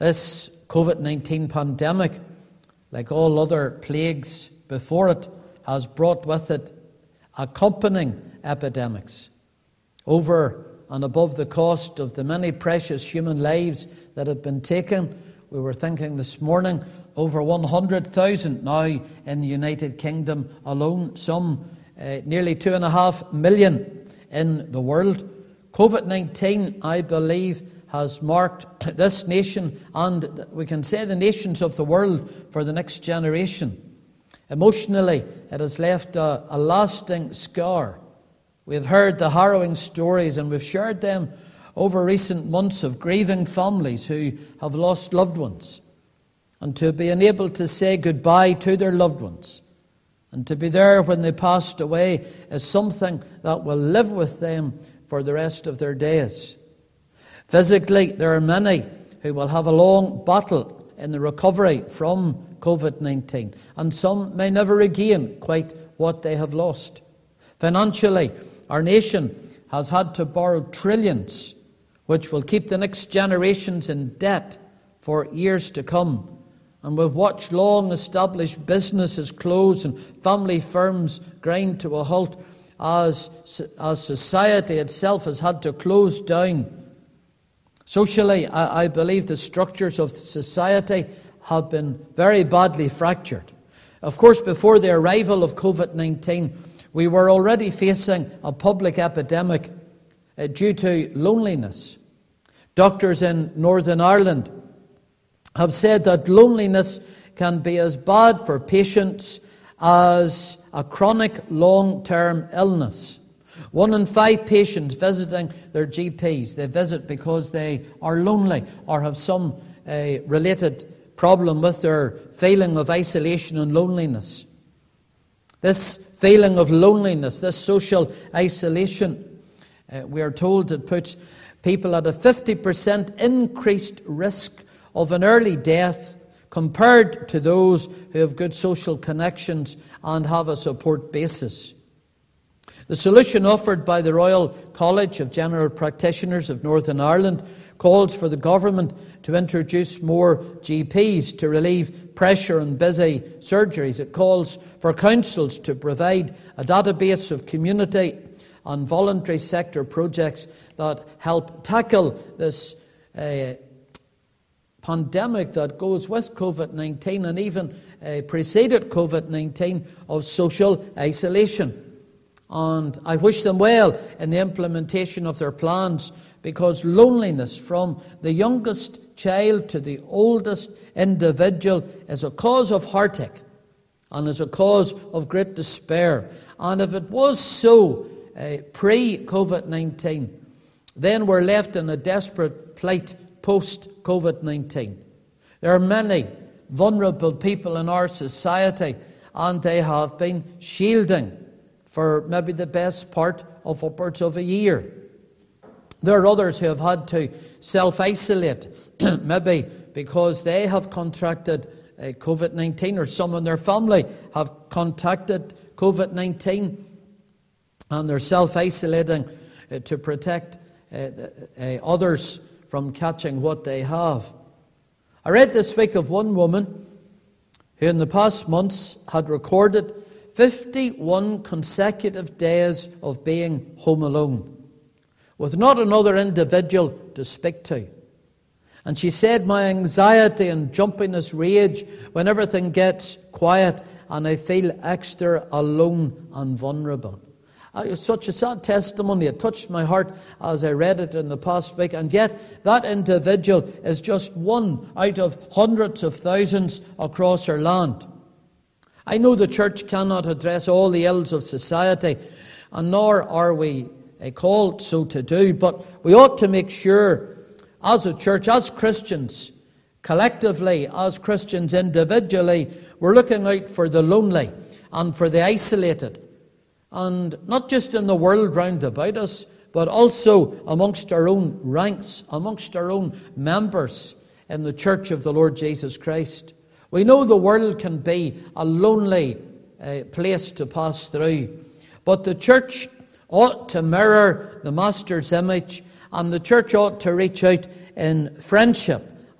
This COVID-19 pandemic, like all other plagues before it, has brought with it accompanying epidemics. Over and above the cost of the many precious human lives that have been taken, we were thinking this morning, over 100,000 now in the United Kingdom alone, some nearly 2.5 million in the world. COVID-19, I believe, has marked this nation, and we can say the nations of the world, for the next generation. Emotionally, it has left a lasting scar. We have heard the harrowing stories, and we've shared them over recent months, of grieving families who have lost loved ones. And to be unable to say goodbye to their loved ones and to be there when they passed away is something that will live with them for the rest of their days. Physically, there are many who will have a long battle in the recovery from COVID-19, and some may never regain quite what they have lost. Financially, our nation has had to borrow trillions, which will keep the next generations in debt for years to come. And we've watched long-established businesses close and family firms grind to a halt as society itself has had to close down. Socially, I believe the structures of society have been very badly fractured. Of course, before the arrival of COVID-19, we were already facing a public epidemic due to loneliness. Doctors in Northern Ireland have said that loneliness can be as bad for patients as a chronic long-term illness. 1 in 5 patients visiting their GPs, they visit because they are lonely or have some related problem with their feeling of isolation and loneliness. This feeling of loneliness, this social isolation, we are told it puts people at a 50% increased risk of an early death compared to those who have good social connections and have a support basis. The solution offered by the Royal College of General Practitioners of Northern Ireland calls for the government to introduce more GPs to relieve pressure on busy surgeries. It calls for councils to provide a database of community and voluntary sector projects that help tackle this pandemic that goes with COVID-19 and even preceded COVID-19 of social isolation. And I wish them well in the implementation of their plans, because loneliness from the youngest child to the oldest individual is a cause of heartache and is a cause of great despair. And if it was so pre-COVID-19, then we're left in a desperate plight post-COVID-19. There are many vulnerable people in our society, and they have been shielding for maybe the best part of upwards of a year. There are others who have had to self-isolate, maybe because they have contracted COVID-19, or some in their family have contracted COVID-19, and they're self-isolating to protect others from catching what they have. I read this week of one woman who in the past months had recorded 51 consecutive days of being home alone, with not another individual to speak to. And she said, my anxiety and jumpiness rage when everything gets quiet and I feel extra alone and vulnerable. It's such a sad testimony. It touched my heart as I read it in the past week. And yet that individual is just one out of hundreds of thousands across our land. I know the church cannot address all the ills of society, and nor are we called so to do, but we ought to make sure as a church, as Christians, collectively, as Christians individually, we're looking out for the lonely and for the isolated. And not just in the world round about us, but also amongst our own ranks, amongst our own members in the church of the Lord Jesus Christ. We know the world can be a lonely place to pass through, but the church ought to mirror the Master's image, and the church ought to reach out in friendship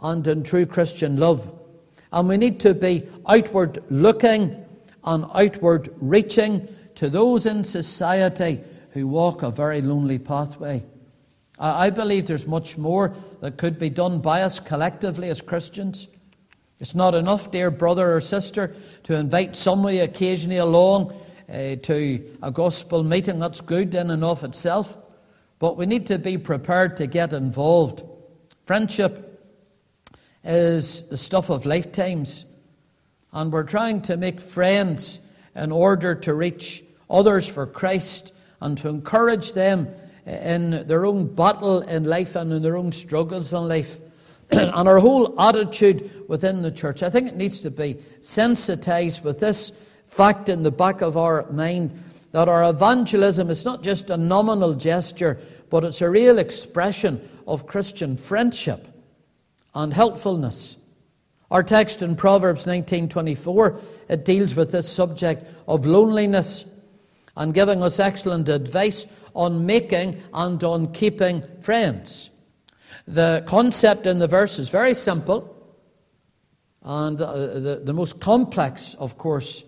and in true Christian love. And we need to be outward looking and outward reaching to those in society who walk a very lonely pathway. I believe there's much more that could be done by us collectively as Christians. It's not enough, dear brother or sister, to invite somebody occasionally along to a gospel meeting. That's good in and of itself. But we need to be prepared to get involved. Friendship is the stuff of lifetimes. And we're trying to make friends in order to reach others for Christ and to encourage them in their own battle in life and in their own struggles in life. And our whole attitude within the church, I think it needs to be sensitized with this fact in the back of our mind, that our evangelism is not just a nominal gesture, but it's a real expression of Christian friendship and helpfulness. Our text in Proverbs 19:24, it deals with this subject of loneliness and giving us excellent advice on making and on keeping friends. The concept in the verse is very simple, and the most complex, of course,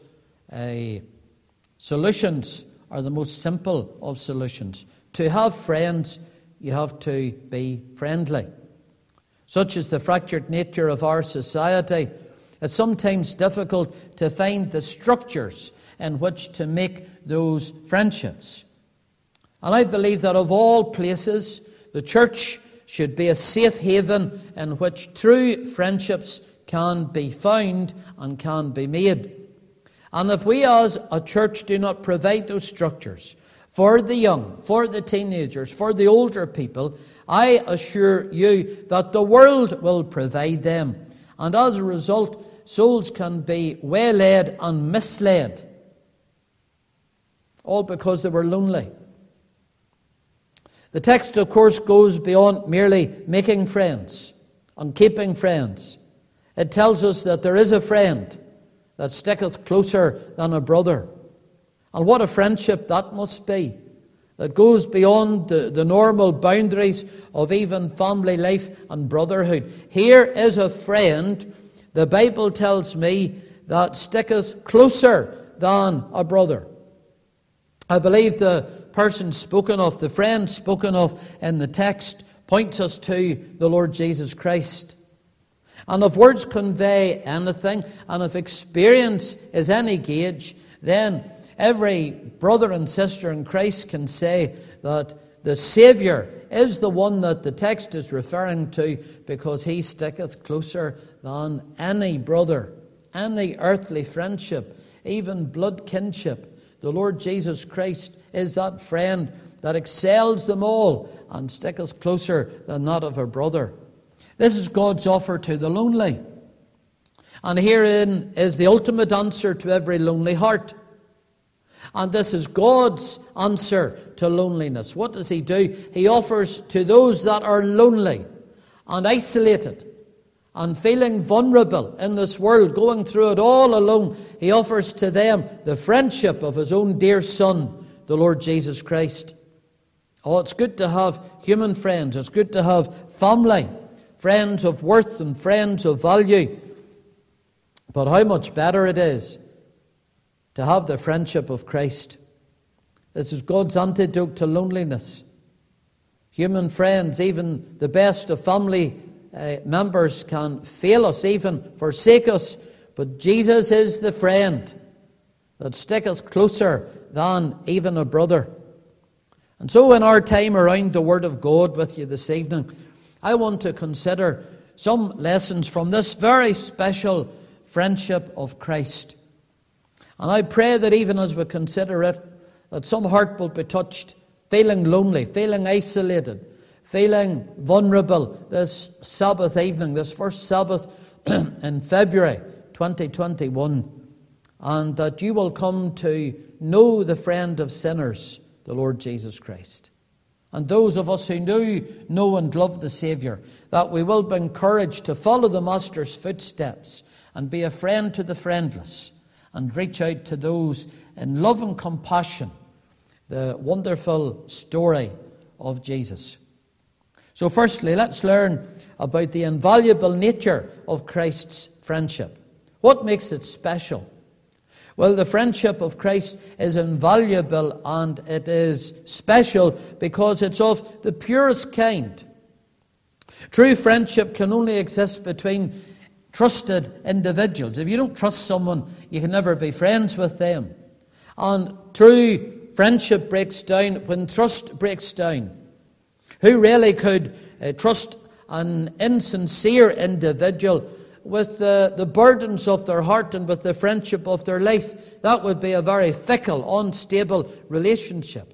solutions are the most simple of solutions. To have friends, you have to be friendly. Such is the fractured nature of our society. It's sometimes difficult to find the structures in which to make those friendships. And I believe that of all places, the church should be a safe haven in which true friendships can be found and can be made. And if we as a church do not provide those structures for the young, for the teenagers, for the older people, I assure you that the world will provide them. And as a result, souls can be waylaid and misled, all because they were lonely. The text, of course, goes beyond merely making friends and keeping friends. It tells us that there is a friend that sticketh closer than a brother. And what a friendship that must be, that goes beyond the normal boundaries of even family life and brotherhood. Here is a friend, the Bible tells me, that sticketh closer than a brother. I believe the person spoken of, the friend spoken of in the text, points us to the Lord Jesus Christ. And if words convey anything, and if experience is any gauge, then every brother and sister in Christ can say that the Saviour is the one that the text is referring to, because he sticketh closer than any brother, any earthly friendship, even blood kinship. The Lord Jesus Christ is that friend that excels them all and sticketh closer than that of a brother. This is God's offer to the lonely. And herein is the ultimate answer to every lonely heart. And this is God's answer to loneliness. What does he do? He offers to those that are lonely and isolated and feeling vulnerable in this world, going through it all alone, he offers to them the friendship of his own dear Son, the Lord Jesus Christ. Oh, it's good to have human friends. It's good to have family, friends of worth and friends of value. But how much better it is to have the friendship of Christ. This is God's antidote to loneliness. Human friends, even the best of family members, can fail us, even forsake us. But Jesus is the friend that sticketh closer than even a brother. And so in our time around the Word of God with you this evening, I want to consider some lessons from this very special friendship of Christ. And I pray that even as we consider it, that some heart will be touched, feeling lonely, feeling isolated, feeling vulnerable this Sabbath evening, this first Sabbath in February 2021, and that you will come to know the friend of sinners, the Lord Jesus Christ. And those of us who know and love the Saviour, that we will be encouraged to follow the Master's footsteps and be a friend to the friendless and reach out to those in love and compassion, the wonderful story of Jesus. So firstly, let's learn about the invaluable nature of Christ's friendship. What makes it special? Well, the friendship of Christ is invaluable and it is special because it's of the purest kind. True friendship can only exist between trusted individuals. If you don't trust someone, you can never be friends with them. And true friendship breaks down when trust breaks down. Who really could trust an insincere individual with the burdens of their heart and with the friendship of their life? That would be a very fickle, unstable relationship.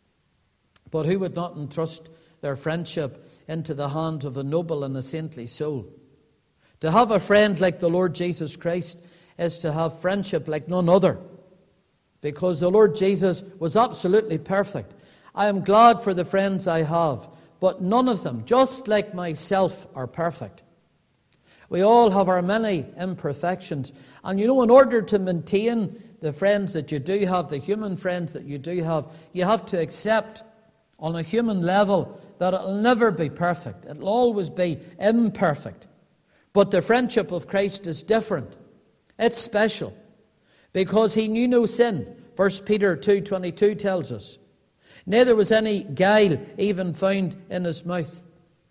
But who would not entrust their friendship into the hands of a noble and a saintly soul? To have a friend like the Lord Jesus Christ is to have friendship like none other, because the Lord Jesus was absolutely perfect. I am glad for the friends I have, but none of them, just like myself, are perfect. We all have our many imperfections. And in order to maintain the friends that you do have, the human friends that you do have, you have to accept on a human level that it'll never be perfect. It'll always be imperfect. But the friendship of Christ is different. It's special because he knew no sin. 1 Peter 2:22 tells us. Neither was any guile even found in his mouth.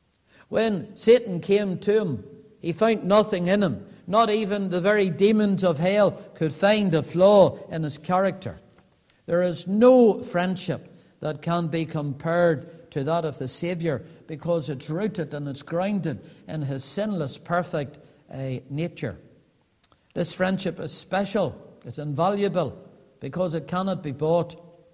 When Satan came to him, he found nothing in him. Not even the very demons of hell could find a flaw in his character. There is no friendship that can be compared to that of the Savior because it's rooted and it's grounded in his sinless, perfect nature. This friendship is special. It's invaluable because it cannot be bought.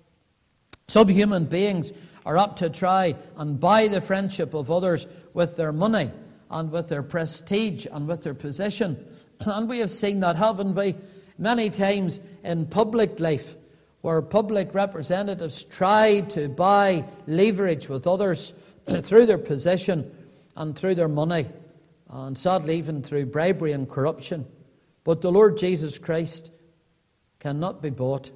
Some human beings are apt to try and buy the friendship of others with their money and with their prestige and with their position. And we have seen that, haven't we, many times in public life, where public representatives try to buy leverage with others through their position and through their money, and sadly even through bribery and corruption. But the Lord Jesus Christ cannot be bought.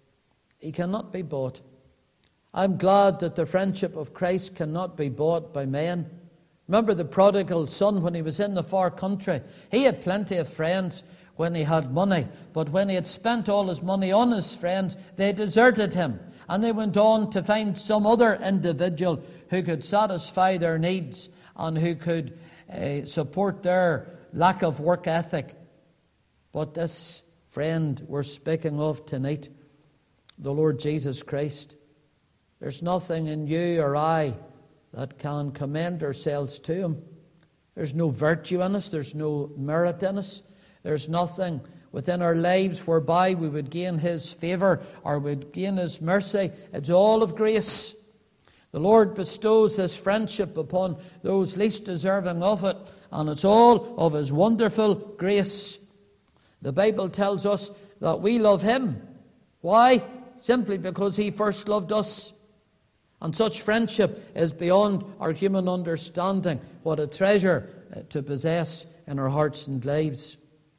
He cannot be bought. I'm glad that the friendship of Christ cannot be bought by men. Remember the prodigal son when he was in the far country? He had plenty of friends when he had money, but when he had spent all his money on his friends, they deserted him, and they went on to find some other individual who could satisfy their needs and who could support their lack of work ethic. But this friend we're speaking of tonight, the Lord Jesus Christ, there's nothing in you or I that can commend ourselves to him. There's no virtue in us. There's no merit in us. There's nothing within our lives whereby we would gain his favour or would gain his mercy. It's all of grace. The Lord bestows this friendship upon those least deserving of it, and it's all of his wonderful grace. The Bible tells us that we love him. Why? Simply because he first loved us. And such friendship is beyond our human understanding. What a treasure to possess in our hearts and lives.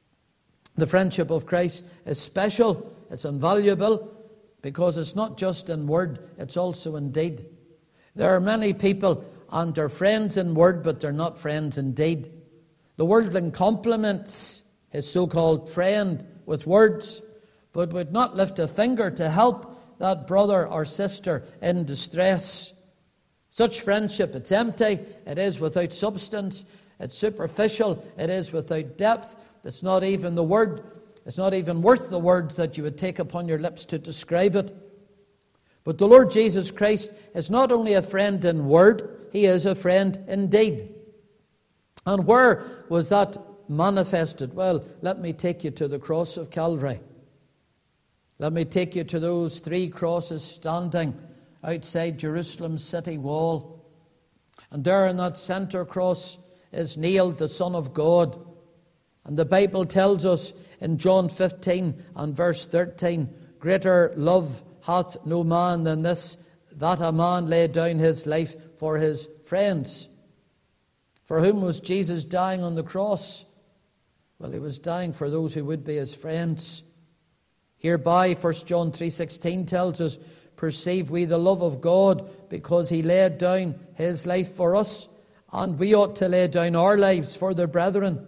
The friendship of Christ is special, it's invaluable, because it's not just in word, it's also in deed. There are many people, and they're friends in word, but they're not friends in deed. The worldling compliments his so-called friend with words, but would not lift a finger to help that brother or sister in distress. Such friendship, it's empty, it is without substance, it's superficial, it is without depth. It's not even the word, it's not even worth the words that you would take upon your lips to describe it. But the Lord Jesus Christ is not only a friend in word, he is a friend in deed. And where was that manifested? Well, let me take you to the cross of Calvary. Let me take you to those 3 crosses standing outside Jerusalem's city wall. And there in that center cross is nailed the Son of God. And the Bible tells us in John 15 and verse 13, greater love hath no man than this, that a man lay down his life for his friends. For whom was Jesus dying on the cross? Well, he was dying for those who would be his friends. Hereby, 1 John 3:16 tells us, perceive we the love of God, because he laid down his life for us, And we ought to lay down our lives for the brethren.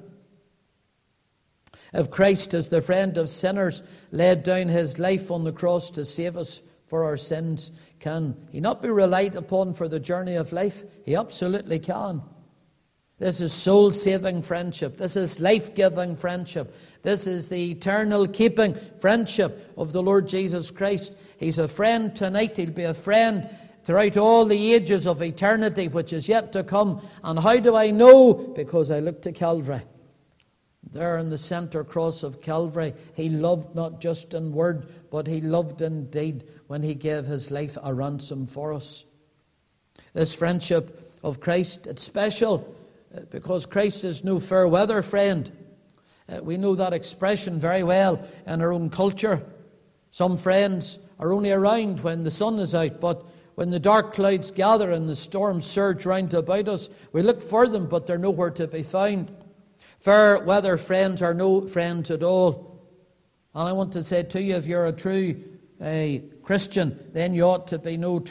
If Christ, as the friend of sinners, laid down his life on the cross to save us for our sins, can he not be relied upon for the journey of life? He absolutely can. This is soul-saving friendship. This is life-giving friendship. This is the eternal-keeping friendship of the Lord Jesus Christ. He's a friend tonight. He'll be a friend throughout all the ages of eternity, which is yet to come. And how do I know? Because I look to Calvary. There in the center cross of Calvary, he loved not just in word, but he loved in deed when he gave his life a ransom for us. This friendship of Christ, it's special because Christ is no fair weather friend. We know that expression very well in our own culture. Some friends are only around when the sun is out, but when the dark clouds gather and the storms surge round about us, we look for them, but they're nowhere to be found. Fair weather friends are no friends at all. And I want to say to you, if you're a true Christian, then you ought to be no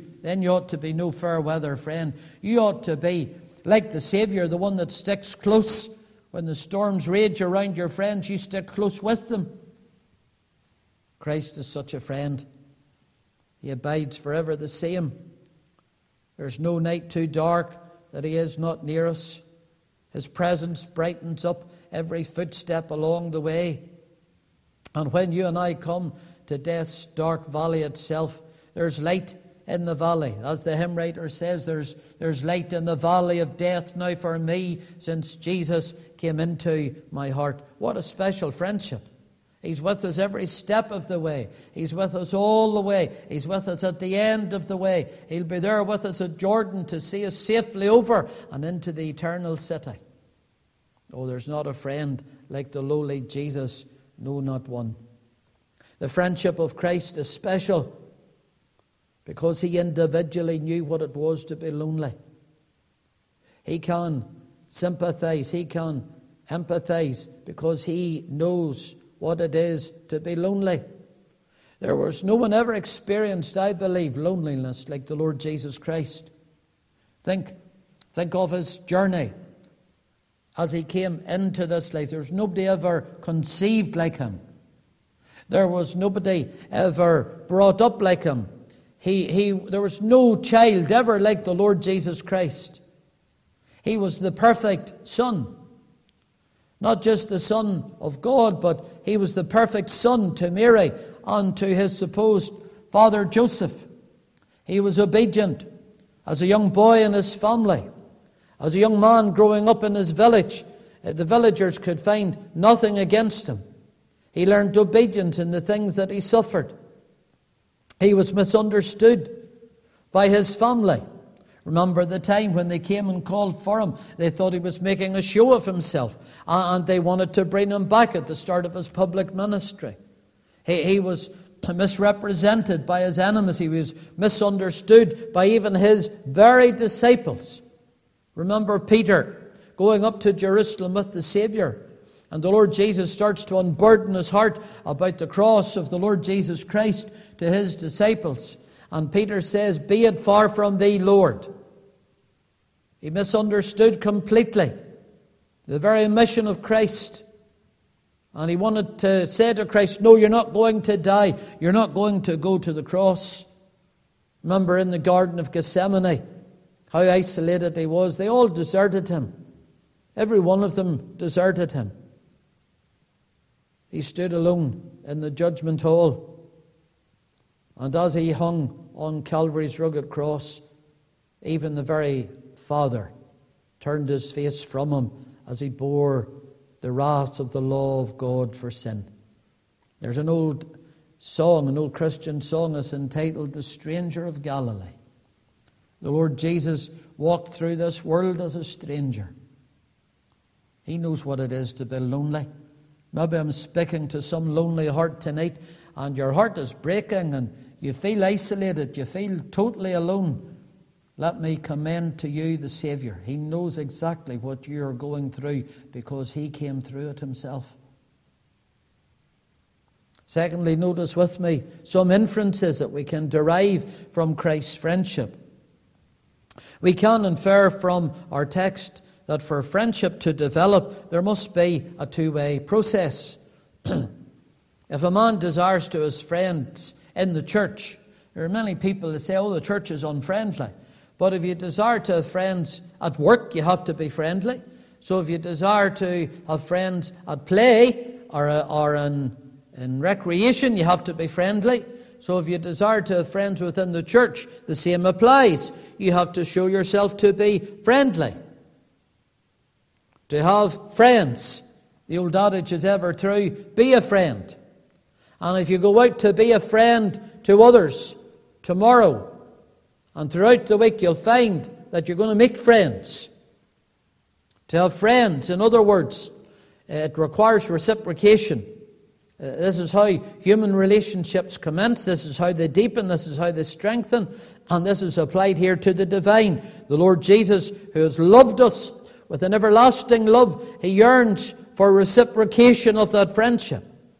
fair weather friend. You ought to be like the Saviour, the one that sticks close. When the storms rage around your friends, you stick close with them. Christ is such a friend. He abides forever the same. There's no night too dark that he is not near us. His presence brightens up every footstep along the way. And when you and I come to death's dark valley itself, there's light in the valley. As the hymn writer says, there's light in the valley of death now for me, since Jesus came into my heart. What a special friendship. He's with us every step of the way. He's with us all the way. He's with us at the end of the way. He'll be there with us at Jordan to see us safely over and into the eternal city. Oh, there's not a friend like the lowly Jesus, no, not one. The friendship of Christ is special because he individually knew what it was to be lonely. He can sympathize, he can empathize because he knows what it is to be lonely. There was no one ever experienced, I believe, loneliness like the Lord Jesus Christ. Think of his journey as he came into this life. There was nobody ever conceived like him. There was nobody ever brought up like him. There was no child ever like the Lord Jesus Christ. He was the perfect Son. Not just the Son of God, but he was the perfect son to Mary and to his supposed father Joseph. He was obedient as a young boy in his family. As a young man growing up in his village, the villagers could find nothing against him. He learned obedience in the things that he suffered. He was misunderstood by his family. Remember the time when they came and called for him. They thought he was making a show of himself, and they wanted to bring him back at the start of his public ministry. He was misrepresented by his enemies. He was misunderstood by even his very disciples. Remember Peter going up to Jerusalem with the Saviour, and the Lord Jesus starts to unburden his heart about the cross of the Lord Jesus Christ to his disciples. And Peter says, "Be it far from thee, Lord." He misunderstood completely the very mission of Christ. And he wanted to say to Christ, "No, you're not going to die. You're not going to go to the cross." Remember in the Garden of Gethsemane, how isolated he was. They all deserted him. Every one of them deserted him. He stood alone in the judgment hall. And as he hung on Calvary's rugged cross, even the very Father turned his face from him as he bore the wrath of the law of God for sin. There's an old song, an old Christian song that's entitled "The Stranger of Galilee." The Lord Jesus walked through this world as a stranger. He knows what it is to be lonely. Maybe I'm speaking to some lonely heart tonight, and your heart is breaking and you feel isolated, you feel totally alone. Let me commend to you the Saviour. He knows exactly what you're going through because he came through it himself. Secondly, notice with me some inferences that we can derive from Christ's friendship. We can infer from our text that for friendship to develop, there must be a two-way process. If a man desires to his friends in the church, there are many people that say, oh, the church is unfriendly. But if you desire to have friends at work, you have to be friendly. So if you desire to have friends at play or in recreation, you have to be friendly. So if you desire to have friends within the church, the same applies. You have to show yourself to be friendly. To have friends. The old adage is ever true, be a friend. And if you go out to be a friend to others tomorrow and throughout the week, you'll find that you're going to make friends. To have friends, in other words, it requires reciprocation. This is how human relationships commence. This is how they deepen. This is how they strengthen. And this is applied here to the divine. The Lord Jesus, who has loved us with an everlasting love, He yearns for reciprocation of that friendship.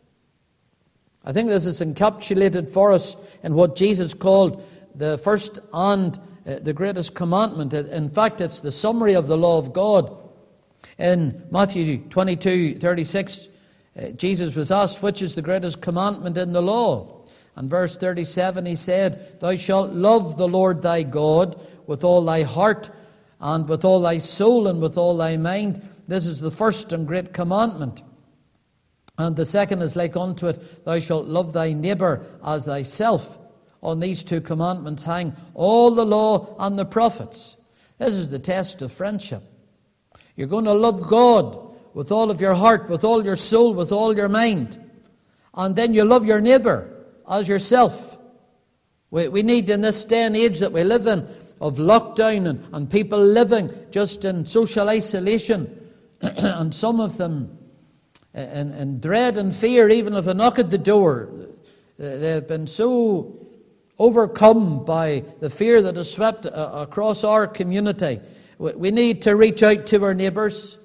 I think this is encapsulated for us in what Jesus called the first and the greatest commandment. In fact, it's the summary of the law of God. In Matthew 22:36, Jesus was asked, which is the greatest commandment in the law? And verse 37, He said, Thou shalt love the Lord thy God with all thy heart and with all thy soul and with all thy mind. This is the first and great commandment. And the second is like unto it, Thou shalt love thy neighbour as thyself. On these two commandments hang all the law and the prophets. This is the test of friendship. You're going to love God with all of your heart, with all your soul, with all your mind. And then you love your neighbour as yourself. We need, in this day and age that we live in, of lockdown and people living just in social isolation, and some of them in dread and fear even of a knock at the door. They've been so overcome by the fear that has swept across our community. We need to reach out to our neighbours.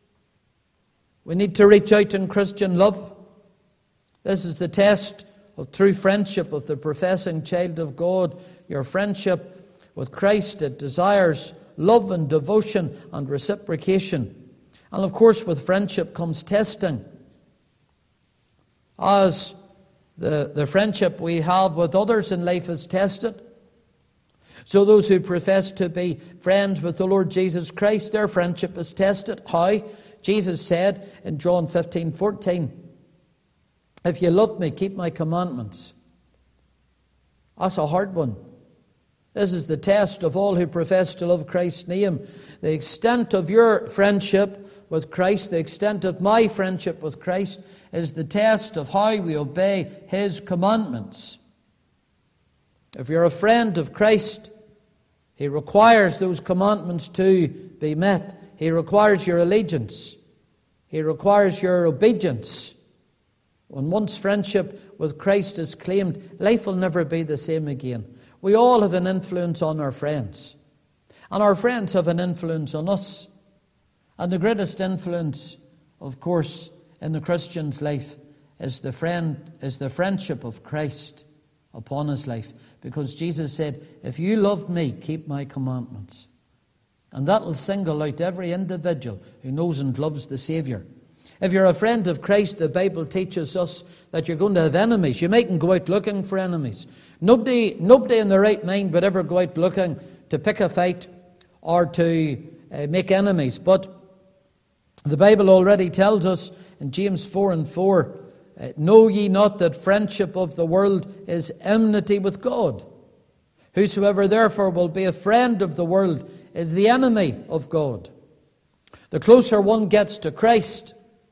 We need to reach out in Christian love. This is the test of true friendship of the professing child of God. Your friendship with Christ, it desires love and devotion and reciprocation. And of course, with friendship comes testing. As the friendship we have with others in life is tested, so those who profess to be friends with the Lord Jesus Christ, their friendship is tested. How? Jesus said in John 15:14, If you love me, keep my commandments. That's a hard one. This is the test of all who profess to love Christ's name. The extent of your friendship with Christ, the extent of my friendship with Christ, is the test of how we obey His commandments. If you're a friend of Christ, He requires those commandments to be met. He requires your allegiance. He requires your obedience. When once friendship with Christ is claimed, life will never be the same again. We all have an influence on our friends. And our friends have an influence on us. And the greatest influence, of course, in the Christian's life is the friendship of Christ upon his life. Because Jesus said, if you love me, keep my commandments. And that will single out every individual who knows and loves the Saviour. If you're a friend of Christ, the Bible teaches us that you're going to have enemies. You mightn't go out looking for enemies. Nobody in their right mind would ever go out looking to pick a fight or to make enemies. But the Bible already tells us in James 4:4, know ye not that friendship of the world is enmity with God? Whosoever therefore will be a friend of the world is the enemy of God. The closer one gets to Christ,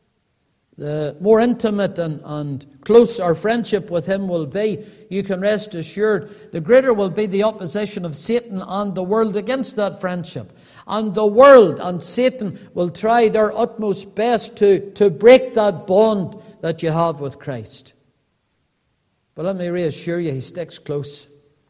the more intimate and close our friendship with Him will be. You can rest assured the greater will be the opposition of Satan and the world against that friendship. And the world and Satan will try their utmost best to break that bond that you have with Christ. But let me reassure you, He sticks close.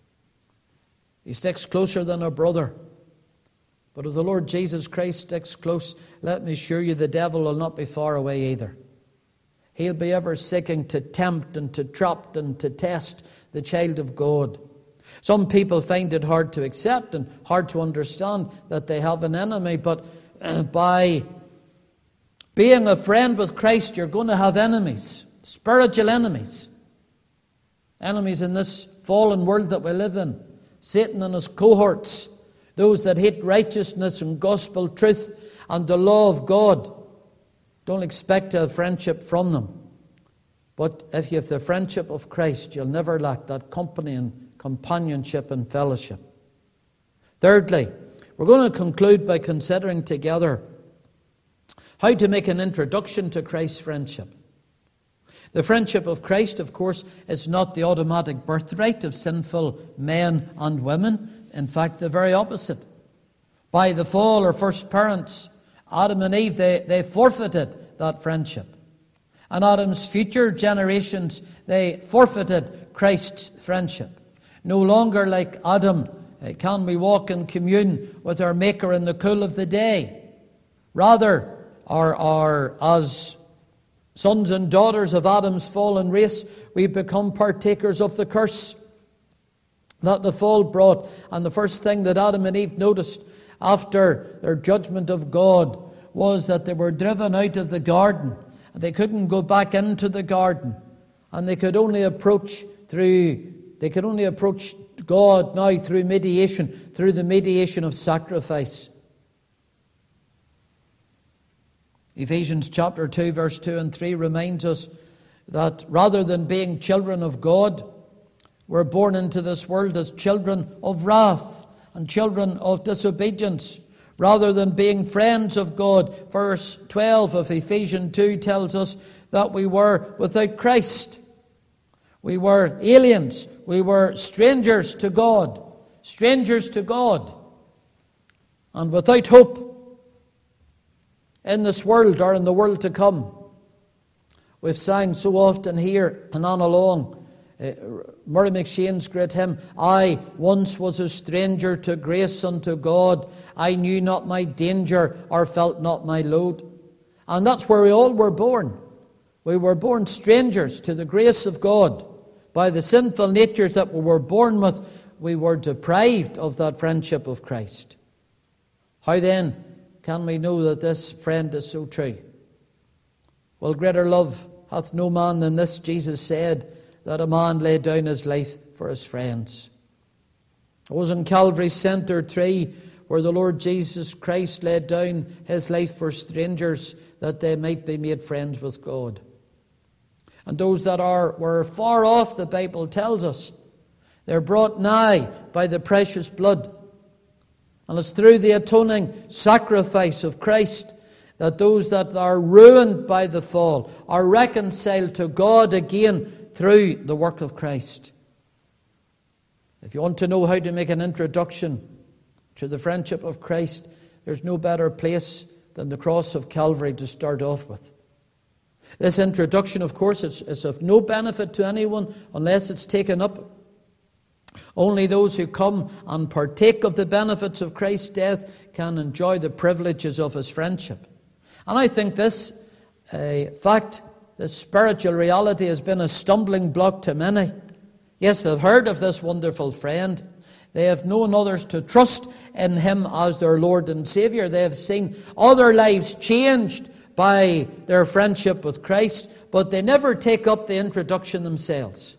He sticks closer than a brother. But if the Lord Jesus Christ sticks close, let me assure you the devil will not be far away either. He'll be ever seeking to tempt and to trap and to test the child of God. Some people find it hard to accept and hard to understand that they have an enemy, but by being a friend with Christ, you're going to have enemies, spiritual enemies. Enemies in this fallen world that we live in. Satan and his cohorts, those that hate righteousness and gospel truth and the law of God. Don't expect to have friendship from them. But if you have the friendship of Christ, you'll never lack that company and companionship and fellowship. Thirdly, we're going to conclude by considering together how to make an introduction to Christ's friendship. The friendship of Christ, of course, is not the automatic birthright of sinful men and women. In fact, the very opposite. By the fall, our first parents, Adam and Eve, they forfeited that friendship. And Adam's future generations, they forfeited Christ's friendship. No longer like Adam can we walk in commune with our Maker in the cool of the day. Rather, as sons and daughters of Adam's fallen race, we become partakers of the curse that the fall brought. And the first thing that Adam and Eve noticed after their judgment of God was that they were driven out of the garden. They couldn't go back into the garden. And they could only approach God now through the mediation of sacrifice. Ephesians chapter 2, verse 2 and 3 reminds us that rather than being children of God, we're born into this world as children of wrath and children of disobedience. Rather than being friends of God, verse 12 of Ephesians 2 tells us that we were without Christ. We were aliens. We were strangers to God. Strangers to God. And without hope in this world or in the world to come. We've sang so often here and on along. Murray McShane's great hymn, I once was a stranger to grace unto God. I knew not my danger or felt not my load. And that's where we all were born. We were born strangers to the grace of God. By the sinful natures that we were born with, we were deprived of that friendship of Christ. How then can we know that this friend is so true? Well, greater love hath no man than this, Jesus said, that a man laid down his life for his friends. It was in Calvary Centre 3 where the Lord Jesus Christ laid down his life for strangers that they might be made friends with God. And those that were far off, the Bible tells us, they're brought nigh by the precious blood. And it's through the atoning sacrifice of Christ that those that are ruined by the fall are reconciled to God again through the work of Christ. If you want to know how to make an introduction to the friendship of Christ, there's no better place than the cross of Calvary to start off with. This introduction, of course, is of no benefit to anyone unless it's taken up. Only those who come and partake of the benefits of Christ's death can enjoy the privileges of his friendship. And I think this fact, this spiritual reality, has been a stumbling block to many. Yes, they've heard of this wonderful friend. They have known others to trust in him as their Lord and Savior. They have seen other lives changed by their friendship with Christ, but they never take up the introduction themselves.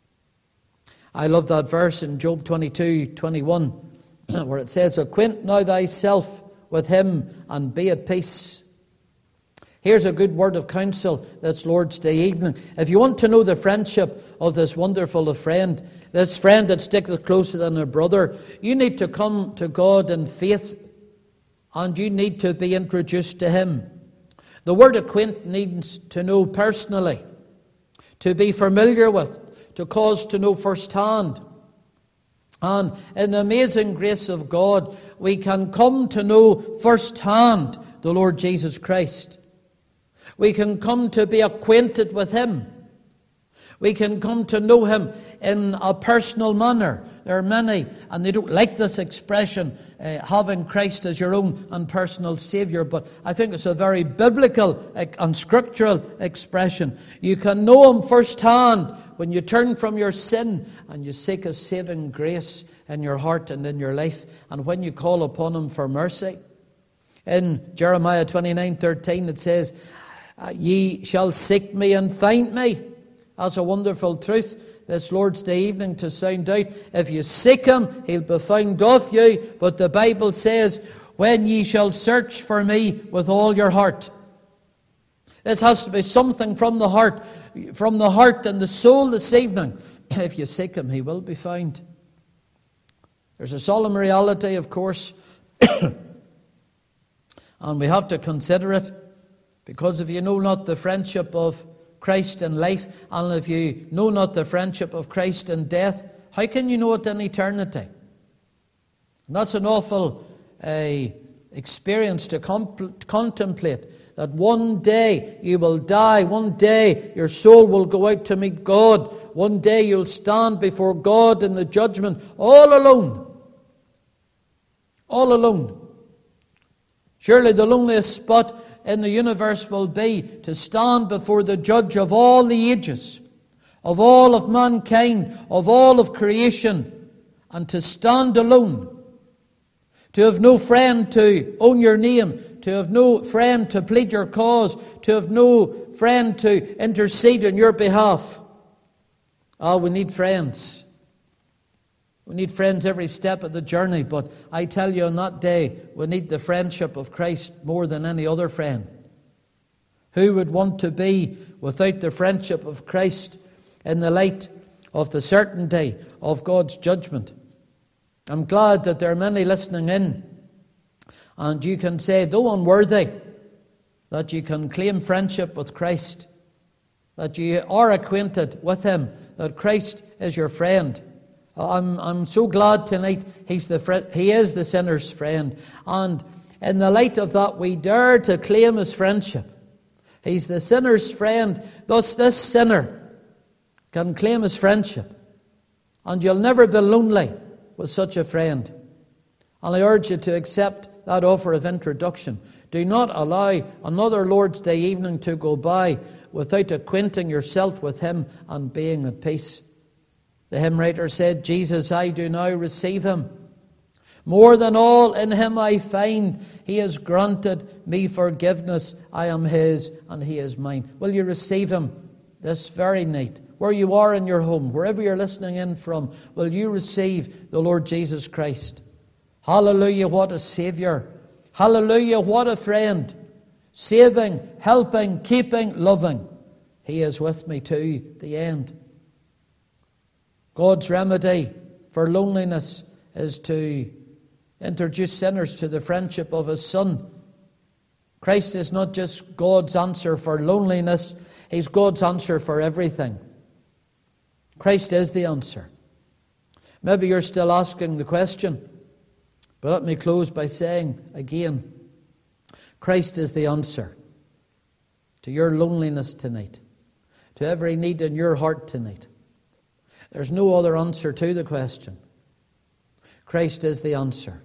I love that verse in Job 22:21, where it says, acquaint now thyself with him and be at peace. Here's a good word of counsel this Lord's Day evening. If you want to know the friendship of this wonderful friend, this friend that sticketh closer than a brother, you need to come to God in faith, and you need to be introduced to him. The word acquaint means to know personally, to be familiar with, to cause to know firsthand. And in the amazing grace of God, we can come to know firsthand the Lord Jesus Christ. We can come to be acquainted with him. We can come to know him in a personal manner, There are many, and they don't like this expression, having Christ as your own and personal Saviour, but I think it's a very biblical and scriptural expression. You can know Him firsthand when you turn from your sin and you seek His saving grace in your heart and in your life, and when you call upon Him for mercy. In Jeremiah 29:13 it says, "Ye shall seek me and find me." That's a wonderful truth this Lord's Day evening to sound out. If you seek Him, He'll be found of you. But the Bible says, "When ye shall search for me with all your heart." This has to be something from the heart and the soul this evening. If you seek Him, He will be found. There's a solemn reality, of course, and we have to consider it, because if you know not the friendship of Christ in life, and if you know not the friendship of Christ in death, how can you know it in eternity? And that's an awful experience to contemplate, that one day you will die, one day your soul will go out to meet God, one day you'll stand before God in the judgment, all alone. All alone. Surely the loneliest spot in the universe will be to stand before the judge of all the ages, of all of mankind, of all of creation, and to stand alone, to have no friend to own your name, to have no friend to plead your cause, to have no friend to intercede on your behalf. We need friends. We need friends every step of the journey, but I tell you, on that day, we need the friendship of Christ more than any other friend. Who would want to be without the friendship of Christ in the light of the certainty of God's judgment? I'm glad that there are many listening in, and you can say, though unworthy, that you can claim friendship with Christ, that you are acquainted with Him, that Christ is your friend. I'm so glad tonight He is the sinner's friend. And in the light of that, we dare to claim His friendship. He's the sinner's friend. Thus this sinner can claim His friendship. And you'll never be lonely with such a friend. And I urge you to accept that offer of introduction. Do not allow another Lord's Day evening to go by without acquainting yourself with Him and being at peace. The hymn writer said, "Jesus, I do now receive Him. More than all in Him I find. He has granted me forgiveness. I am His and He is mine." Will you receive Him this very night? Where you are in your home, wherever you're listening in from, will you receive the Lord Jesus Christ? Hallelujah, what a Saviour. Hallelujah, what a friend. Saving, helping, keeping, loving. He is with me to the end. God's remedy for loneliness is to introduce sinners to the friendship of His Son. Christ is not just God's answer for loneliness, He's God's answer for everything. Christ is the answer. Maybe you're still asking the question, but let me close by saying again, Christ is the answer to your loneliness tonight, to every need in your heart tonight. There's no other answer to the question. Christ is the answer.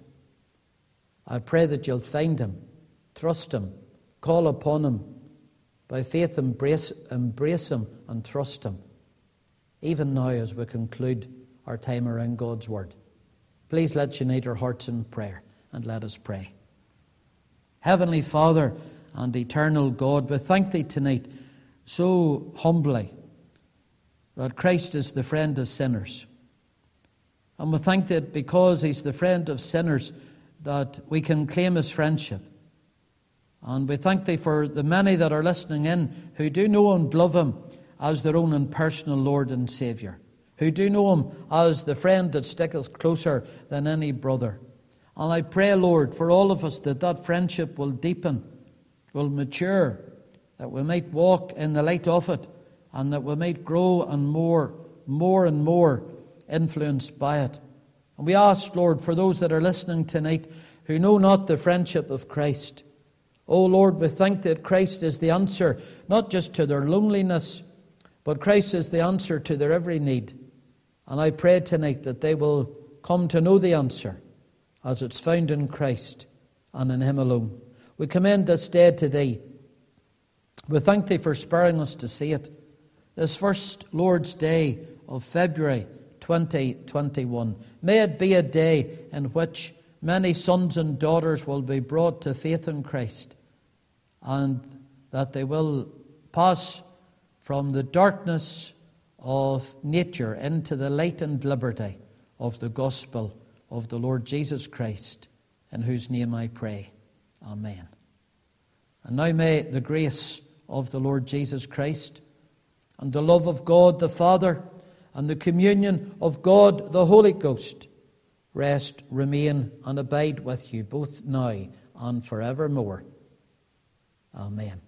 I pray that you'll find Him, trust Him, call upon Him, by faith embrace Him and trust Him, even now as we conclude our time around God's Word. Please let's unite our hearts in prayer, and let us pray. Heavenly Father and eternal God, we thank Thee tonight so humbly that Christ is the friend of sinners. And we thank that because He's the friend of sinners, that we can claim His friendship. And we thank Thee for the many that are listening in who do know and love Him as their own and personal Lord and Saviour, who do know Him as the friend that sticketh closer than any brother. And I pray, Lord, for all of us that friendship will deepen, will mature, that we might walk in the light of it, and that we might grow and more and more influenced by it. And we ask, Lord, for those that are listening tonight who know not the friendship of Christ. Oh, Lord, we thank that Christ is the answer, not just to their loneliness, but Christ is the answer to their every need. And I pray tonight that they will come to know the answer as it's found in Christ and in Him alone. We commend this day to Thee. We thank Thee for sparing us to see it. This first Lord's Day of February 2021. May it be a day in which many sons and daughters will be brought to faith in Christ, and that they will pass from the darkness of nature into the light and liberty of the gospel of the Lord Jesus Christ, in whose name I pray. Amen. And now may the grace of the Lord Jesus Christ and the love of God the Father and the communion of God the Holy Ghost rest, remain, and abide with you both now and forevermore. Amen.